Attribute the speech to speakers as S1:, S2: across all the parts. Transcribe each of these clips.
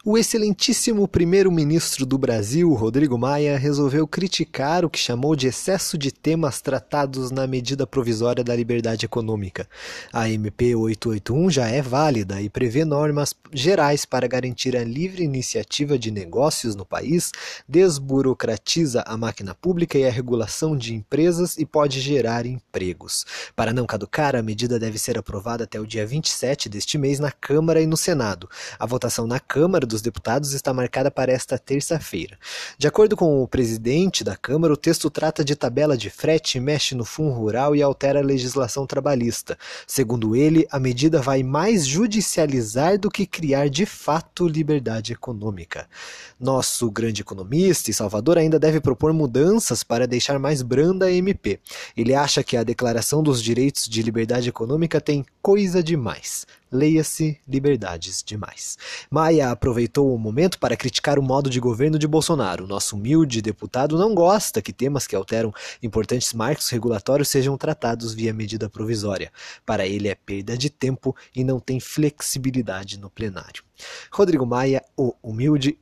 S1: O excelentíssimo primeiro-ministro do Brasil, Rodrigo Maia, resolveu criticar o que chamou de excesso de temas tratados na medida provisória da liberdade econômica. A MP 881 já é válida e prevê normas gerais para garantir a livre iniciativa de negócios no país, desburocratiza a máquina pública e a regulação de empresas e pode gerar empregos. Para não caducar, a medida deve ser aprovada até o dia 27 deste mês na Câmara e no Senado. A votação na Câmara dos Deputados está marcada para esta terça-feira. De acordo com o presidente da Câmara, o texto trata de tabela de frete, mexe no fundo rural e altera a legislação trabalhista. Segundo ele, a medida vai mais judicializar do que criar de fato liberdade econômica. Nosso grande economista e Salvador ainda deve propor mudanças para deixar mais branda a MP. Ele acha que a Declaração dos Direitos de Liberdade Econômica tem coisa demais. Leia-se liberdades demais. Maia aproveitou o momento para criticar o modo de governo de Bolsonaro. Nosso humilde deputado não gosta que temas que alteram importantes marcos regulatórios sejam tratados via medida provisória. Para ele é perda de tempo e não tem flexibilidade no plenário. Rodrigo Maia, o humilde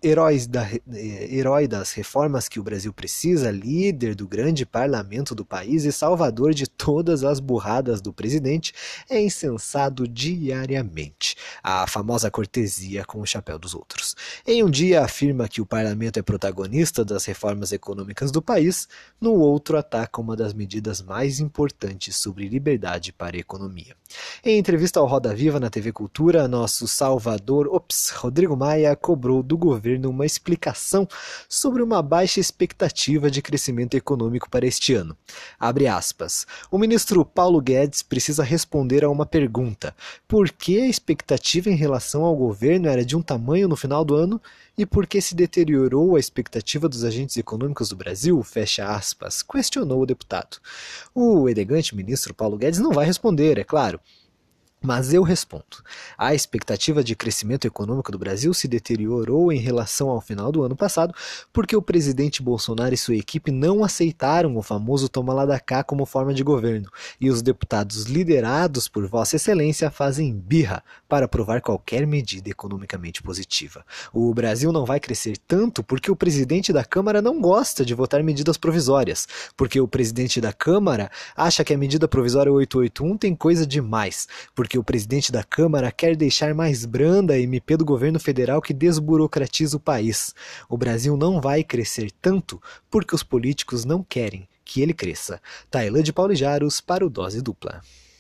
S1: herói das reformas que o Brasil precisa, líder do grande parlamento do país e salvador de todas as burradas do presidente, é incensado diariamente. A famosa cortesia com o chapéu dos outros. Em um dia afirma que o parlamento é protagonista das reformas econômicas do país, no outro ataca uma das medidas mais importantes sobre liberdade para a economia. Em entrevista ao Roda Viva na TV Cultura, nosso Rodrigo Maia cobrou do governo uma explicação sobre uma baixa expectativa de crescimento econômico para este ano. Abre aspas. O ministro Paulo Guedes precisa responder a uma pergunta. Por que a expectativa em relação ao governo era de um tamanho no final do ano e por que se deteriorou a expectativa dos agentes econômicos do Brasil? Fecha aspas, questionou o deputado. O elegante ministro Paulo Guedes não vai responder, é claro. Mas eu respondo. A expectativa de crescimento econômico do Brasil se deteriorou em relação ao final do ano passado porque o presidente Bolsonaro e sua equipe não aceitaram o famoso toma lá da cá como forma de governo e os deputados liderados por Vossa Excelência fazem birra para aprovar qualquer medida economicamente positiva. O Brasil não vai crescer tanto porque o presidente da Câmara não gosta de votar medidas provisórias, porque o presidente da Câmara acha que a medida provisória 881 tem coisa demais, porque o presidente da Câmara quer deixar mais branda a MP do governo federal que desburocratiza o país. O Brasil não vai crescer tanto porque os políticos não querem que ele cresça. Tailã de Paulo Jaros para o Dose Dupla.